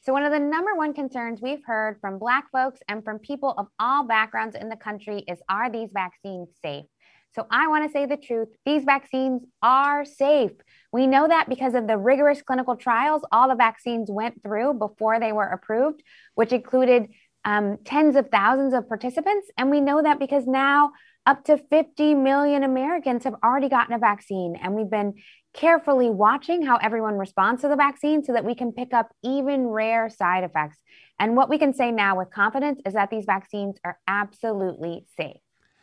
So, one of the number one concerns we've heard from Black folks and from people of all backgrounds in the country is, are these vaccines safe? So, I want to say the truth. These vaccines are safe. We know that because of the rigorous clinical trials all the vaccines went through before they were approved, which included tens of thousands of participants. And we know that because now up to 50 million Americans have already gotten a vaccine. And we've been carefully watching how everyone responds to the vaccine so that we can pick up even rare side effects. And what we can say now with confidence is that these vaccines are absolutely safe.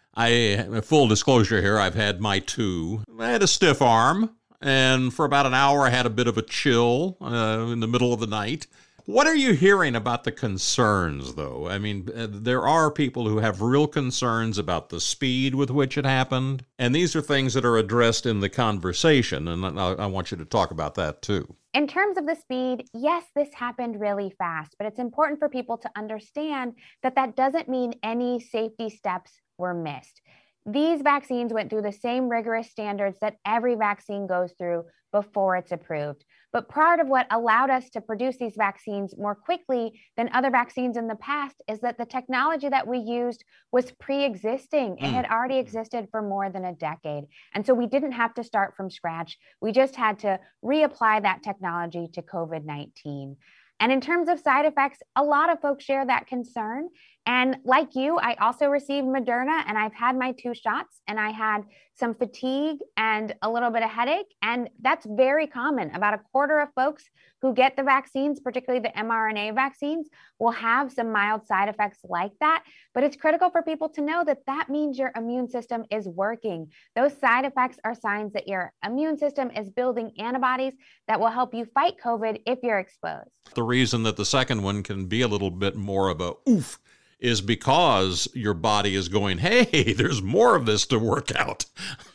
Full disclosure here, I've had my two. I had a stiff arm, and for about an hour I had a bit of a chill in the middle of the night. What are you hearing about the concerns, though? I mean, there are people who have real concerns about the speed with which it happened, and these are things that are addressed in the conversation, and I want you to talk about that, too. In terms of the speed, yes, this happened really fast, but it's important for people to understand that that doesn't mean any safety steps were missed. These vaccines went through the same rigorous standards that every vaccine goes through before it's approved. But part of what allowed us to produce these vaccines more quickly than other vaccines in the past is that the technology that we used was pre-existing. It had already existed for more than a decade. And so we didn't have to start from scratch. We just had to reapply that technology to COVID-19. And in terms of side effects, a lot of folks share that concern. And like you, I also received Moderna, and I've had my 2 shots, and I had some fatigue and a little bit of headache. And that's very common. About a quarter of folks who get the vaccines, particularly the mRNA vaccines, will have some mild side effects like that. But it's critical for people to know that that means your immune system is working. Those side effects are signs that your immune system is building antibodies that will help you fight COVID if you're exposed. The reason that the second one can be a little bit more of a oof is because your body is going, hey, there's more of this to work out.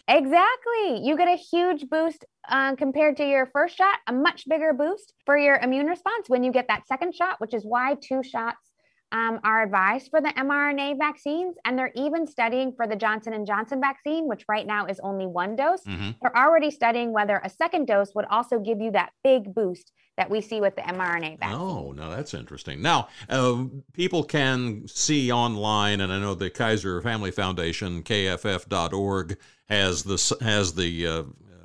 Exactly. You get a huge boost compared to your first shot, a much bigger boost for your immune response when you get that second shot, which is why 2 shots are advised for the mRNA vaccines. And they're even studying for the Johnson & Johnson vaccine, which right now is only 1 dose. They're already studying whether a second dose would also give you that big boost that we see with the mRNA vaccine. Oh, now that's interesting. Now, people can see online, and I know the Kaiser Family Foundation, kff.org, has the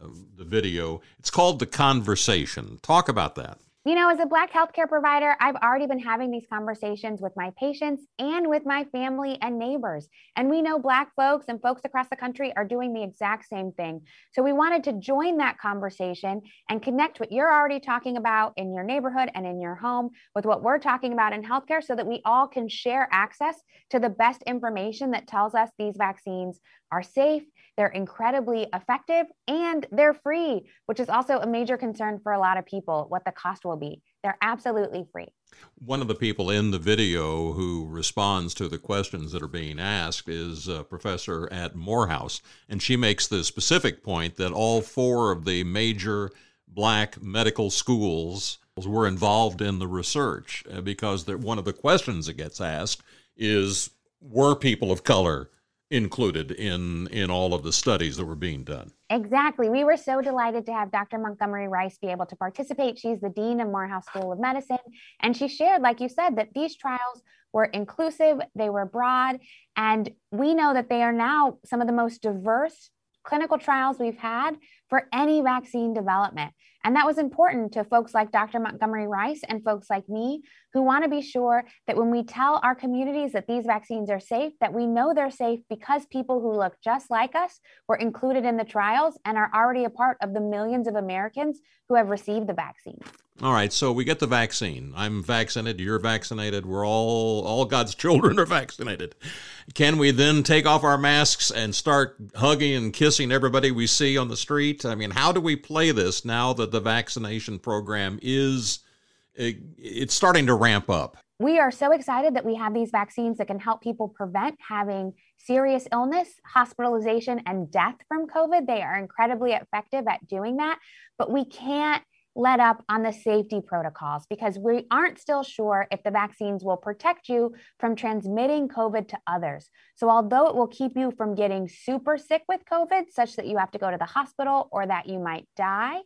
video. It's called The Conversation. Talk about that. You know, as a Black healthcare provider, I've already been having these conversations with my patients and with my family and neighbors. And we know Black folks and folks across the country are doing the exact same thing. So we wanted to join that conversation and connect what you're already talking about in your neighborhood and in your home with what we're talking about in healthcare so that we all can share access to the best information that tells us these vaccines are safe, they're incredibly effective, and they're free, which is also a major concern for a lot of people, what the cost will be. They're absolutely free. One of the people in the video who responds to the questions that are being asked is a professor at Morehouse, and she makes the specific point that all 4 of the major Black medical schools were involved in the research because one of the questions that gets asked is, were people of color included in all of the studies that were being done? Exactly. We were so delighted to have Dr. Montgomery Rice be able to participate. She's the dean of Morehouse School of Medicine. And she shared, like you said, that these trials were inclusive, they were broad, and we know that they are now some of the most diverse clinical trials we've had for any vaccine development. And that was important to folks like Dr. Montgomery Rice and folks like me who want to be sure that when we tell our communities that these vaccines are safe, that we know they're safe because people who look just like us were included in the trials and are already a part of the millions of Americans who have received the vaccine. All right, so we get the vaccine. I'm vaccinated, you're vaccinated, we're all God's children are vaccinated. Can we then take off our masks and start hugging and kissing everybody we see on the street? I mean, how do we play this now that the vaccination program it's starting to ramp up? We are so excited that we have these vaccines that can help people prevent having serious illness, hospitalization, and death from COVID. They are incredibly effective at doing that, but we can't let up on the safety protocols because we aren't still sure if the vaccines will protect you from transmitting COVID to others. So although it will keep you from getting super sick with COVID, such that you have to go to the hospital or that you might die,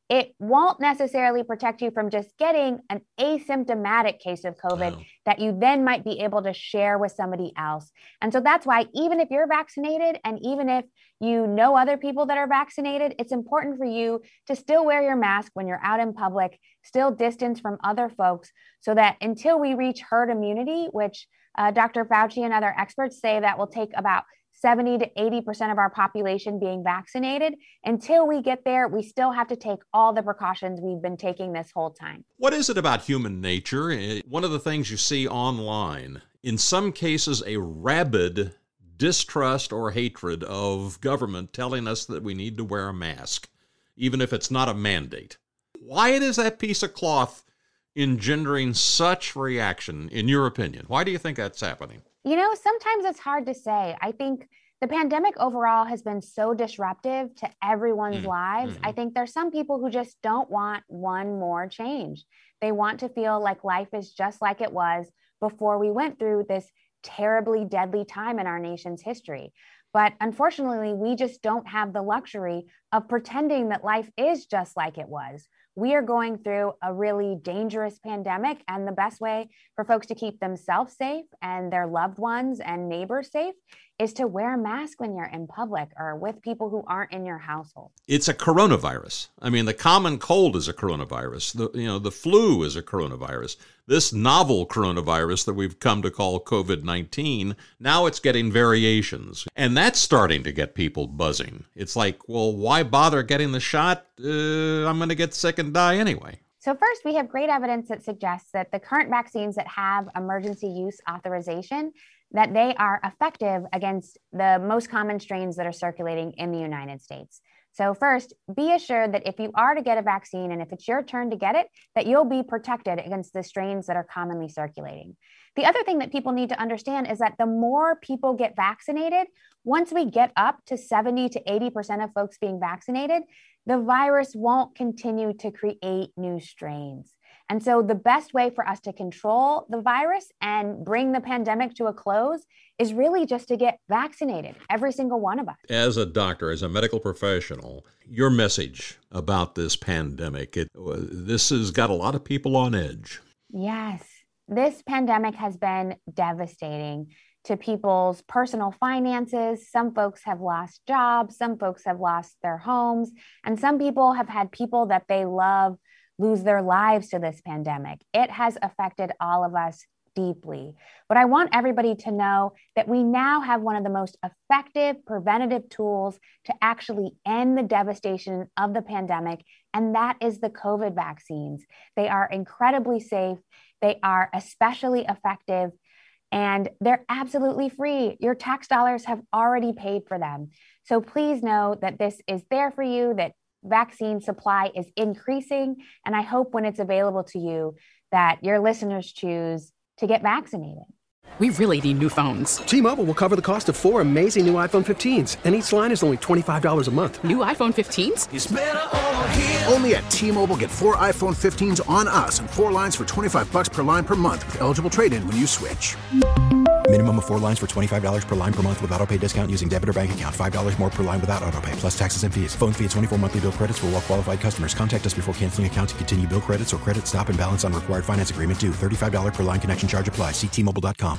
it won't necessarily protect you from just getting an asymptomatic case of COVID that you then might be able to share with somebody else. And so that's why even if you're vaccinated and even if you know other people that are vaccinated, it's important for you to still wear your mask when you're out in public, still distance from other folks, so that until we reach herd immunity, which Dr. Fauci and other experts say that will take about 70 to 80% of our population being vaccinated. Until we get there, we still have to take all the precautions we've been taking this whole time. What is it about human nature? One of the things you see online, in some cases, a rabid distrust or hatred of government telling us that we need to wear a mask, even if it's not a mandate. Why is that piece of cloth engendering such reaction, in your opinion? Why do you think that's happening? Sometimes it's hard to say. I think the pandemic overall has been so disruptive to everyone's lives. I think there's some people who just don't want one more change. They want to feel like life is just like it was before we went through this terribly deadly time in our nation's history. But unfortunately, we just don't have the luxury of pretending that life is just like it was. We are going through a really dangerous pandemic, and the best way for folks to keep themselves safe and their loved ones and neighbors safe is to wear a mask when you're in public or with people who aren't in your household. It's a coronavirus. I mean, the common cold is a coronavirus. The flu is a coronavirus. This novel coronavirus that we've come to call COVID-19, now it's getting variations. And that's starting to get people buzzing. It's like, well, why bother getting the shot? I'm going to get sick and die anyway. So first, we have great evidence that suggests that the current vaccines that have emergency use authorization, that they are effective against the most common strains that are circulating in the United States. So first, be assured that if you are to get a vaccine and if it's your turn to get it, that you'll be protected against the strains that are commonly circulating. The other thing that people need to understand is that the more people get vaccinated, once we get up to 70 to 80% of folks being vaccinated, the virus won't continue to create new strains. And so the best way for us to control the virus and bring the pandemic to a close is really just to get vaccinated, every single one of us. As a doctor, as a medical professional, your message about this pandemic, this has got a lot of people on edge. Yes, this pandemic has been devastating to people's personal finances. Some folks have lost jobs, some folks have lost their homes, and some people have had people that they love lose their lives to this pandemic. It has affected all of us deeply. But I want everybody to know that we now have one of the most effective preventative tools to actually end the devastation of the pandemic, and that is the COVID vaccines. They are incredibly safe. They are especially effective, and they're absolutely free. Your tax dollars have already paid for them. So please know that this is there for you, that vaccine supply is increasing, and I hope when it's available to you that your listeners choose to get vaccinated. We really need new phones. T-Mobile will cover the cost of 4 amazing new iPhone 15s, and each line is only $25 a month. New iPhone 15s? It's better over here. Only at T-Mobile, get 4 iPhone 15s on us and 4 lines for $25 per line per month with eligible trade-in when you switch. Minimum of 4 lines for $25 per line per month with autopay discount using debit or bank account. $5 more per line without autopay, plus taxes and fees. Phone fee at 24 monthly bill credits for well-qualified customers. Contact us before canceling account to continue bill credits or credit stop and balance on required finance agreement due. $35 per line connection charge applies. See T-Mobile.com.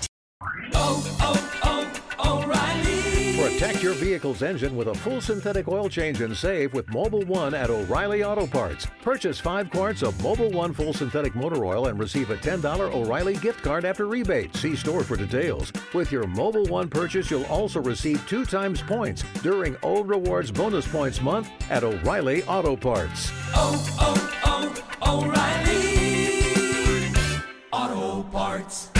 O'Reilly. Protect your vehicle's engine with a full synthetic oil change and save with Mobil 1 at O'Reilly Auto Parts. Purchase 5 quarts of Mobil 1 full synthetic motor oil and receive a $10 O'Reilly gift card after rebate. See store for details. With your Mobil 1 purchase, you'll also receive 2 times points during Old Rewards Bonus Points Month at O'Reilly Auto Parts. O'Reilly Auto Parts.